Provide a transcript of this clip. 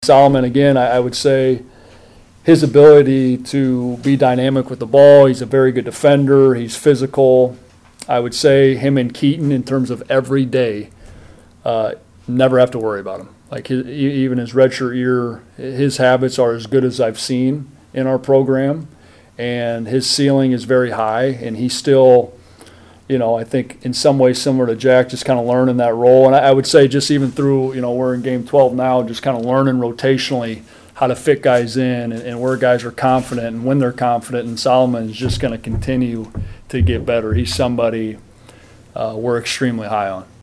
Solomon, again, I would say his ability to be dynamic with the ball, he's a very good defender, he's physical. I would say him and Keaton, in terms of every day, never have to worry about him. Like even his redshirt year, his habits are as good as I've seen in our program, and his ceiling is very high, and he's still, I think in some ways similar to Jack, just kind of learning that role. And I would say just even through, we're in game 12 now, just kind of learning rotationally how to fit guys in and where guys are confident and when they're confident. And Solomon is just going to continue to get better. He's somebody we're extremely high on.